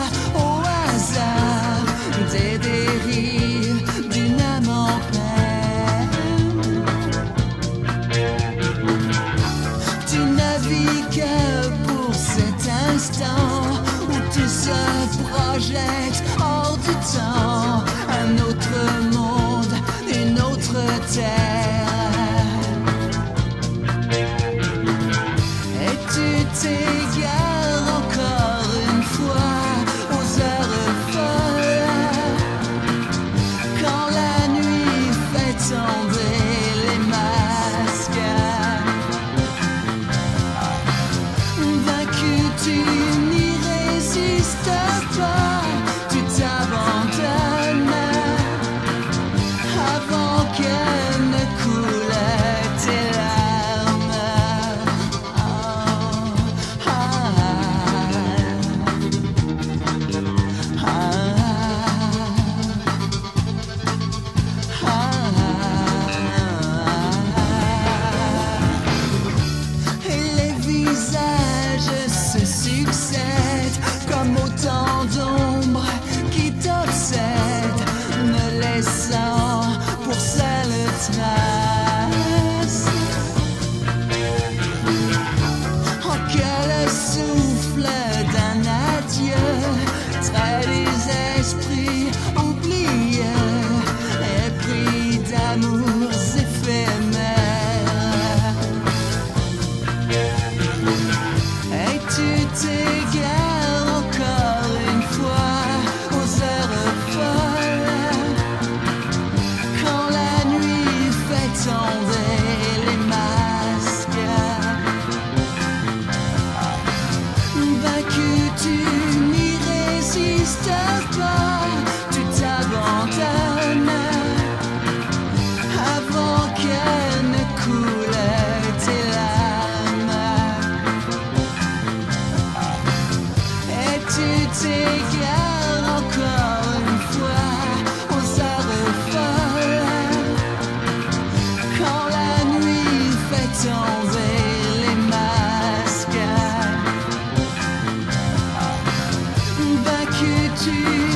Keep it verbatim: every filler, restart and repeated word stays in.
au hasard des dérives d'une âme en peine. Tu navigues que pour cet instant où tout se projette hors du temps, un autre monde, une autre terre. Et tu t'égares encore une fois aux heures folles, quand la nuit fait tomber les masques. Vaincu, tu n'y résistes pas, tu t'abandonnes avant que ne coulent tes larmes. Oh, ah, ah, ah, ah. Et les visages se succèdent comme autant d'ombres qui t'obsèdent, ne laissant pour seule trace oh, que le souffle d'un adieu trait des esprits oubliés, épris d'amours éphémères. Et tu t'égares encore une fois aux heures folles, quand la nuit fait tomber les masques. Vaincu, tu n'y résistes pas, tu t'abandonnes avant que ne coulent tes larmes. Et tu t'égares encore une fois aux heures folles, quand la nuit fait tomber les masques. Vaincu, tu